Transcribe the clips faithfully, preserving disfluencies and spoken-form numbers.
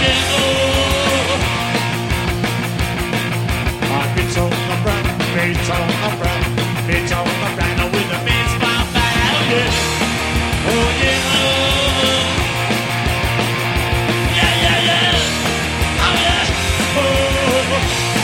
yeah, oh. I'm Beats on the brand, beats on the brand, beats on the brand with a baseball bat, oh yeah, oh yeah, oh. Yeah, yeah, yeah, oh yeah, oh.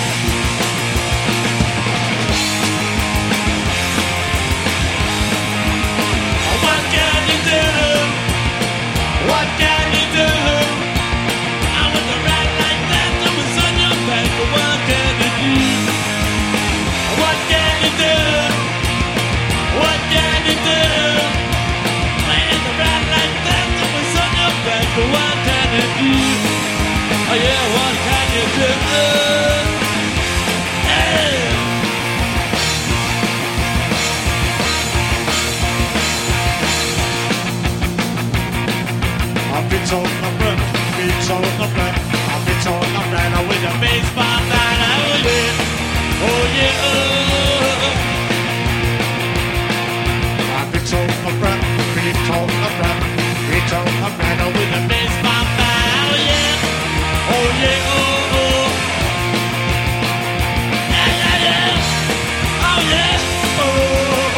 What can you do? What can you do? I was a rat like that, I was on your back, but what can you do? What can you do? What can you do? I was a rat like that, I was on your back, but what can you do? Oh yeah, what can you do? Hey! I'm Beats on the brand, beats on the brand, I'm Beats on the brand with a baseball bat, oh yeah, oh yeah, oh. I'm Beats on the brand, beats on the brand, beats on the brand with a baseball bat, oh yeah, oh yeah, oh, oh. Yeah, yeah, yeah, oh yeah, oh.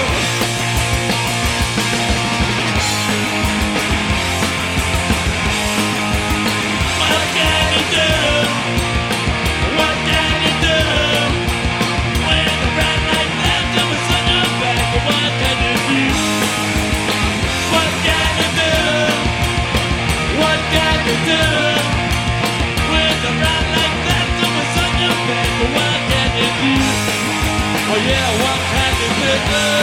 What can you do? What can you do? When a rat like that comes on your back, what can you do? What can you do? What can you do? When a rat like that comes on your back, what can you do? Oh yeah, what can you do?